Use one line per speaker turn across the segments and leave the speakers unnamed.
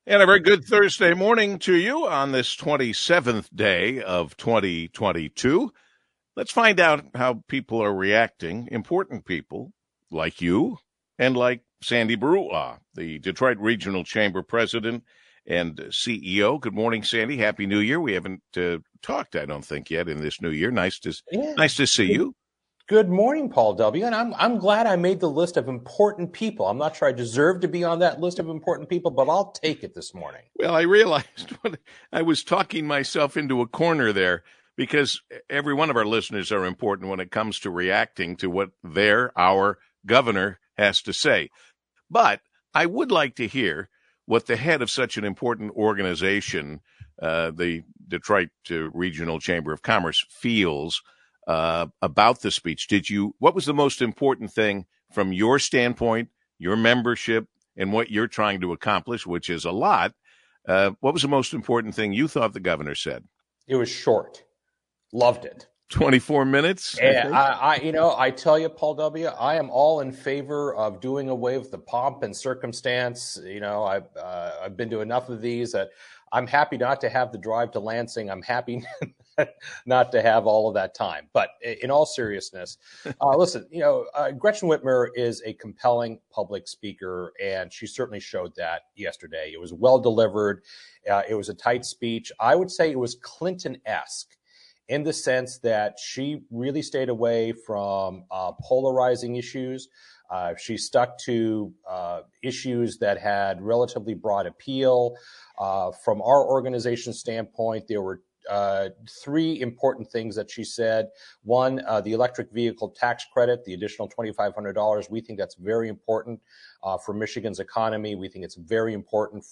And a very good Thursday morning to you on this 27th day of 2022. Let's find out how people are reacting, important people like you and like Sandy Barua, the Detroit Regional Chamber President and CEO. Good morning, Sandy. Happy New Year. We haven't talked, I don't think, yet in this new year.
Yeah.
Nice to see you.
Good morning, Paul W. And I'm glad I made the list of important people. I'm not sure I deserve to be on that list of important people, but I'll take it this morning.
Well, I realized when I was talking myself into a corner there because every one of our listeners are important when it comes to reacting to what our governor has to say. But I would like to hear what the head of such an important organization, the Detroit Regional Chamber of Commerce, feels about the speech. What was the most important thing from your standpoint, your membership, and what you're trying to accomplish, which is a lot? What was the most important thing you thought the governor said?
It was short. Loved it.
24 minutes?
Yeah, I tell you, Paul W., I am all in favor of doing away with the pomp and circumstance. I've been to enough of these that I'm happy not to have the drive to Lansing. I'm happy not to have all of that time. But in all seriousness, listen, Gretchen Whitmer is a compelling public speaker, and she certainly showed that yesterday. It was well delivered. It was a tight speech. I would say it was Clinton-esque in the sense that she really stayed away from polarizing issues. She stuck to issues that had relatively broad appeal. From our organization's standpoint, there were three important things that she said. One, the electric vehicle tax credit, the additional $2,500. We think that's very important for Michigan's economy. We think it's very important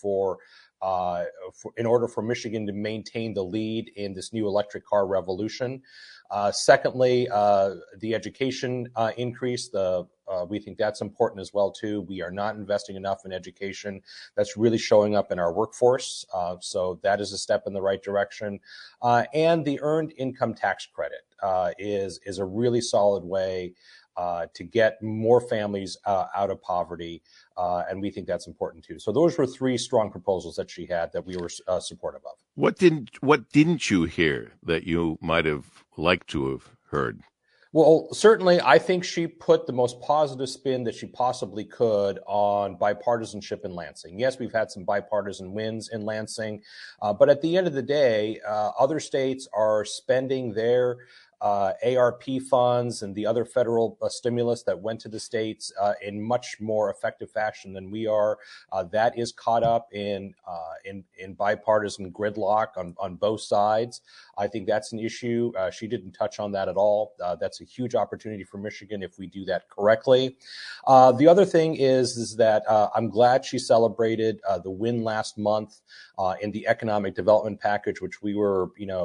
in order for Michigan to maintain the lead in this new electric car revolution. Secondly, the education increase, we think that's important as well, too. We are not investing enough in education. That's really showing up in our workforce. So that is a step in the right direction. And the earned income tax credit is a really solid way to get more families out of poverty. And we think that's important, too. So those were three strong proposals that she had that we were supportive of.
What didn't you hear that you might have liked to have heard?
Well, certainly, I think she put the most positive spin that she possibly could on bipartisanship in Lansing. Yes, we've had some bipartisan wins in Lansing, but at the end of the day, other states are spending their ARP funds and the other federal stimulus that went to the states in much more effective fashion than we are. That is caught up in bipartisan gridlock on both sides. I think that's an issue. She didn't touch on that at all. That's a huge opportunity for Michigan if we do that correctly. The other thing is that I'm glad she celebrated the win last month in the economic development package, which we were,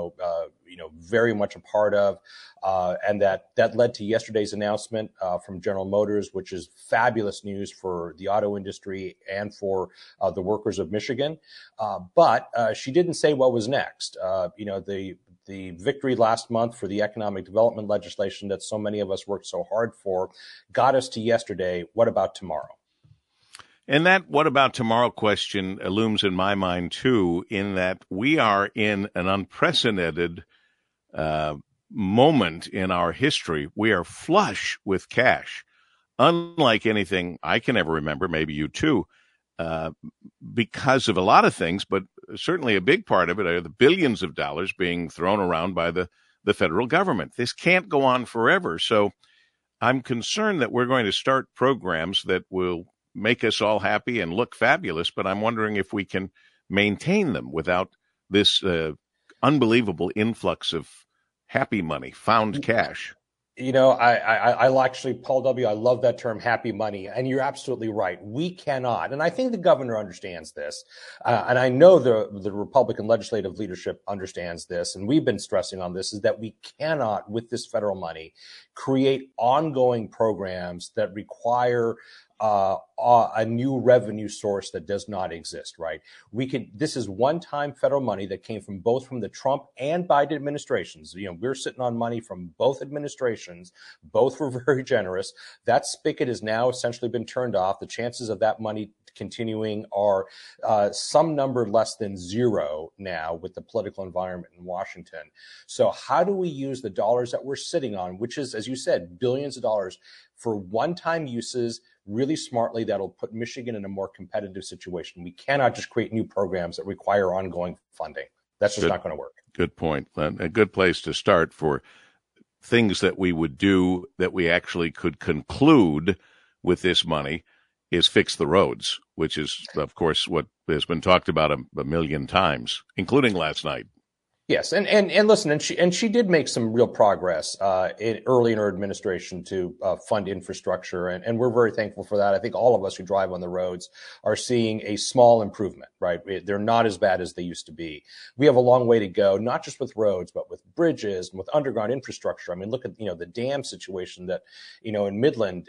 very much a part of, and that led to yesterday's announcement from General Motors, which is fabulous news for the auto industry and for the workers of Michigan. But she didn't say what was next. The victory last month for the economic development legislation that so many of us worked so hard for got us to yesterday. What about tomorrow?
And that what about tomorrow question looms in my mind, too, in that we are in an unprecedented moment in our history. We are flush with cash, unlike anything I can ever remember, maybe you too, because of a lot of things, but certainly a big part of it are the billions of dollars being thrown around by the federal government. This can't go on forever. So I'm concerned that we're going to start programs that will make us all happy and look fabulous, but I'm wondering if we can maintain them without this unbelievable influx of happy money, found cash.
I actually, Paul W., I love that term, happy money. And you're absolutely right. We cannot. And I think the governor understands this. And I know the Republican legislative leadership understands this. And we've been stressing on this, is that we cannot, with this federal money, create ongoing programs that require a new revenue source that does not exist, right? This is one-time federal money that came from both from the Trump and Biden administrations. We're sitting on money from both administrations. Both were very generous. That spigot has now essentially been turned off. The chances of that money continuing are some number less than zero now with the political environment in Washington. So how do we use the dollars that we're sitting on, which is, as you said, billions of dollars, for one-time uses really smartly that'll put Michigan in a more competitive situation? We cannot just create new programs that require ongoing funding. That's just not going to work.
Good point. A good place to start for things that we would do that we actually could conclude with this money is fix the roads, which is, of course, what has been talked about a million times, including last night.
Yes, and listen, and she did make some real progress early in her administration to fund infrastructure, and we're very thankful for that. I think all of us who drive on the roads are seeing a small improvement, right? They're not as bad as they used to be. We have a long way to go, not just with roads, but with bridges and with underground infrastructure. I mean, look at the dam situation that in Midland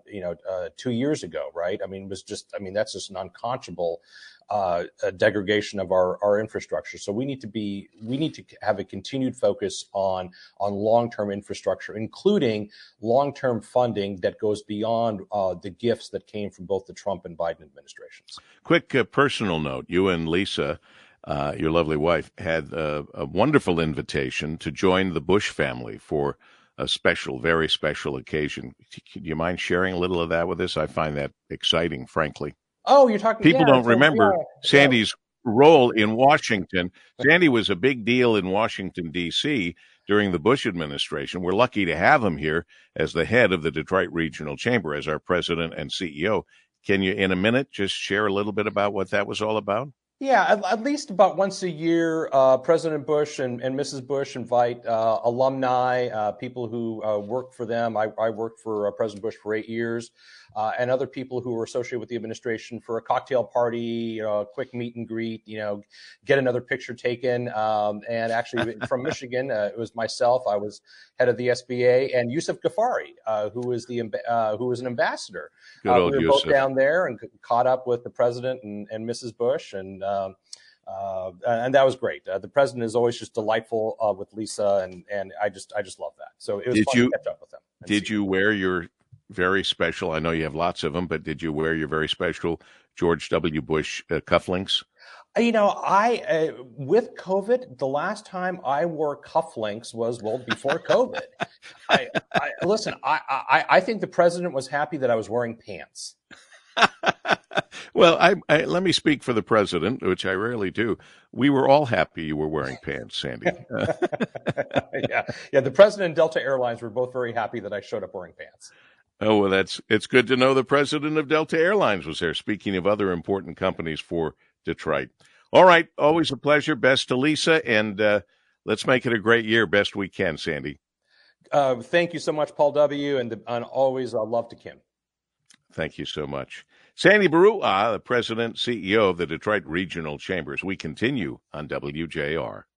2 years ago, right? I mean, that's just an unconscionable a degradation of our infrastructure. So we need to have a continued focus on long-term infrastructure, including long-term funding that goes beyond the gifts that came from both the Trump and Biden administrations.
Quick personal note: you and Lisa, your lovely wife, had a wonderful invitation to join the Bush family for a special, very special occasion. Do you mind sharing a little of that with us? I find that exciting, frankly.
Oh, you're talking.
People don't remember Sandy's role in Washington. Sandy was a big deal in Washington, D.C. during the Bush administration. We're lucky to have him here as the head of the Detroit Regional Chamber, as our president and CEO. Can you, in a minute, just share a little bit about what that was all about?
Yeah, at least about once a year, President Bush and Mrs. Bush invite alumni, people who work for them. I worked for President Bush for 8 years, and other people who were associated with the administration for a cocktail party, a quick meet and greet, get another picture taken. And actually from Michigan, it was myself. I was head of the SBA, and Yusuf Ghaffari, who was an ambassador.
Good old
we were
Yusuf.
both down there and caught up with the president and Mrs. Bush, and that was great. The president is always just delightful with Lisa, and I just love that. So it was fun to catch up with them.
Did you wear your very special, I know you have lots of them, but did you wear your very special George W. Bush cufflinks? With
COVID, the last time I wore cufflinks was, before COVID. Listen, I think the president was happy that I was wearing pants.
Well, I let me speak for the president, which I rarely do. We were all happy you were wearing pants, Sandy.
Yeah. The president and Delta Airlines were both very happy that I showed up wearing pants.
Oh, well, it's good to know the president of Delta Airlines was there. Speaking of other important companies for Detroit. All right. Always a pleasure. Best to Lisa. And let's make it a great year. Best we can, Sandy.
Thank you so much, Paul W. And always love to Kim.
Thank you so much. Sandy Baruah, the president, CEO of the Detroit Regional Chambers. We continue on WJR.